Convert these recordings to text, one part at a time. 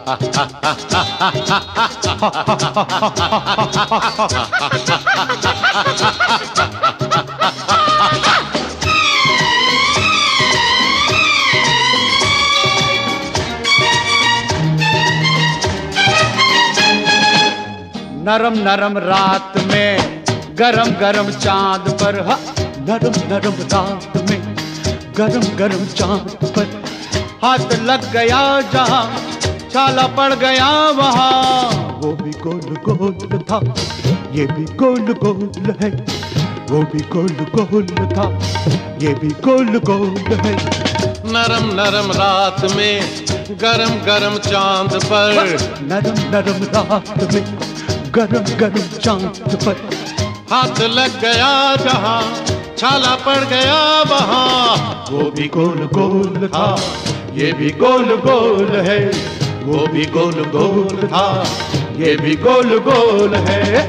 नरम नरम रात में गरम गरम चांद पर, नरम नरम रात में गरम गरम चांद पर हाथ लग गया जहां, छाला पड़ गया वहां। वो भी गोल गोल था, ये भी गोल गोल है, वो भी गोल गोल था, ये भी गोल गोल है। नरम नरम रात में गरम गरम चांद पर, नरम नरम रात में गरम गरम चांद पर हाथ लग गया जहां, छाला पड़ गया वहां। वो भी गोल गोल था, ये भी गोल गोल है, वो भी गोल गोल था, ये भी गोल गोल है।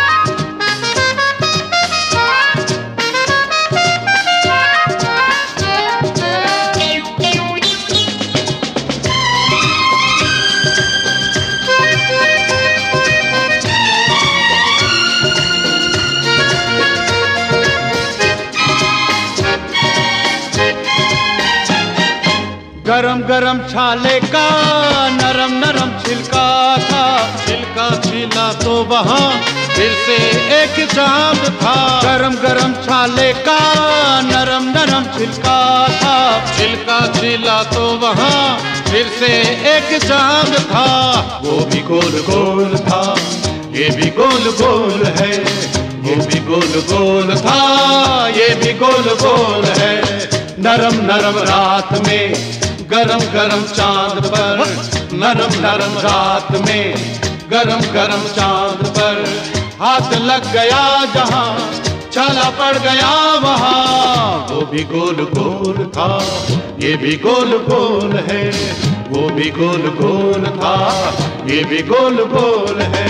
गरम गरम छाले का नरम नरम छिलका था, छिलका छिला तो वहां फिर से एक चांद था। गरम गरम छाले का नरम नरम छिलका था, छिलका छिला तो वहां फिर से एक चांद था। वो भी गोल गोल था, ये भी गोल गोल है, वो भी गोल गोल था, ये भी गोल गोल है। नरम नरम रात में गरम गरम चांद पर, नरम नरम रात में गरम गरम चांद पर हाथ लग गया जहां, छाला पड़ गया वहां। वो भी गोल गोल था, ये भी गोल गोल है, वो भी गोल गोल था, ये भी गोल गोल है।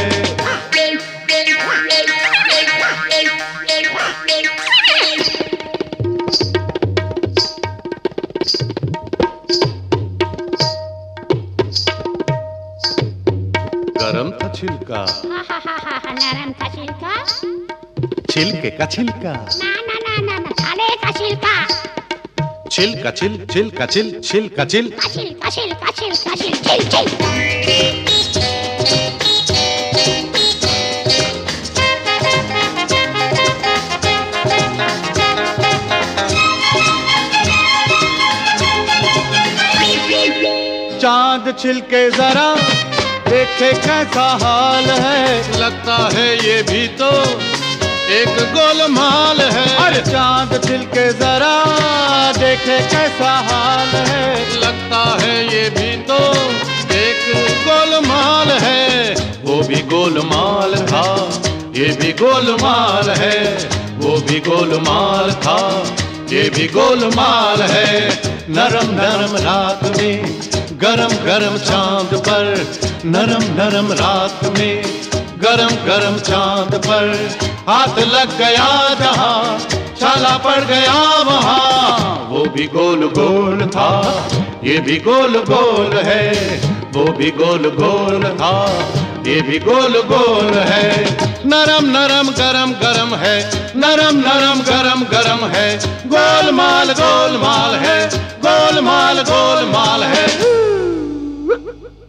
गरम था छिलका, नरम था छिलका, छिलके का छिलका, ना छाले का छिलका, छिलका छिल छिलका छिल छिलका छिल छिलका छिलका छिलका छिल छिल छिल। चांद छिलके जरा देखे कैसा हाल है, लगता है ये भी तो एक गोलमाल है। अरे चांद छिलके जरा देखे कैसा हाल है, लगता है ये भी तो एक गोलमाल है। वो भी गोलमाल था, ये भी गोलमाल है, वो भी गोलमाल था, ये भी गोलमाल है। नरम नरम रात में गरम गरम चांद पर, नरम नरम रात में गरम गरम चांद पर हाथ लग गया जहां, छाला पड़ गया वहां। वो भी गोल गोल था, ये भी गोल गोल है, वो भी गोल गोल था, ये भी गोल गोल है। नरम नरम गरम गरम है, नरम नरम गरम गरम है, गोलमाल गोलमाल है, गोलमाल गोलमाल है।